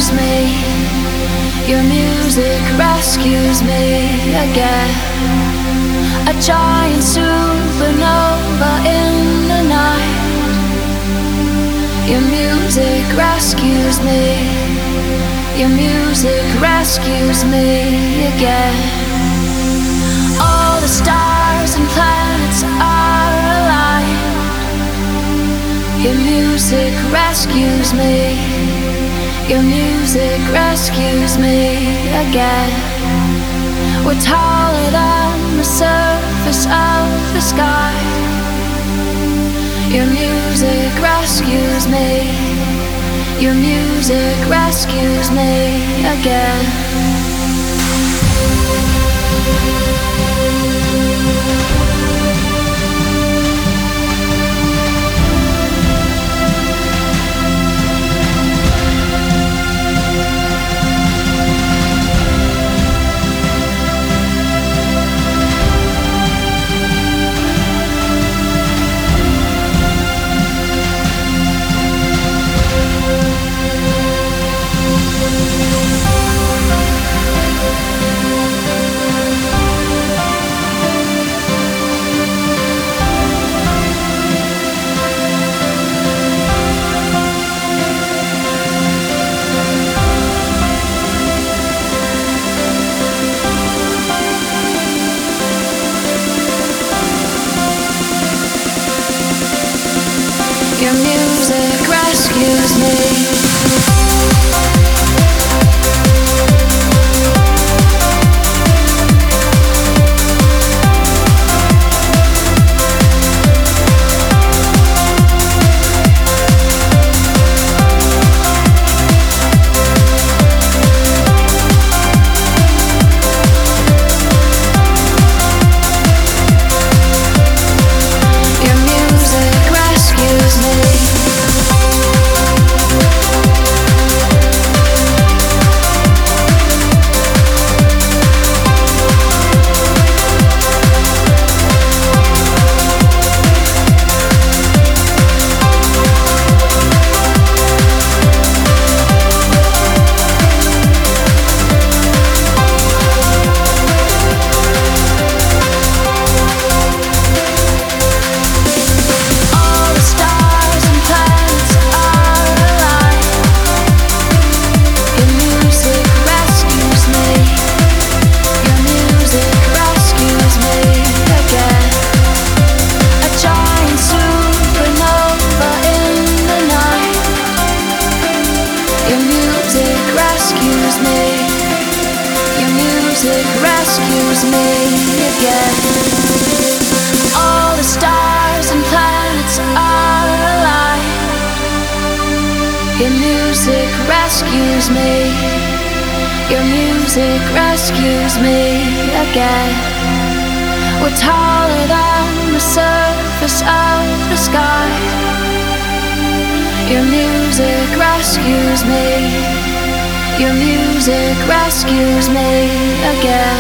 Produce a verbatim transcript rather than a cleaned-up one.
rescues me. Your music rescues me again. A giant supernova in the night. Your music rescues me. Your music rescues me again. All the stars and planets are aligned. Your music rescues me. Your music rescues me again. We're taller than the surface of the sky. Your music rescues me. Your music rescues me again. Your music rescues me. Rescues me again. All the stars and planets are aligned. Your music rescues me. Your music rescues me again. We're taller than the surface of the sky. Your music rescues me. Your music rescues me again.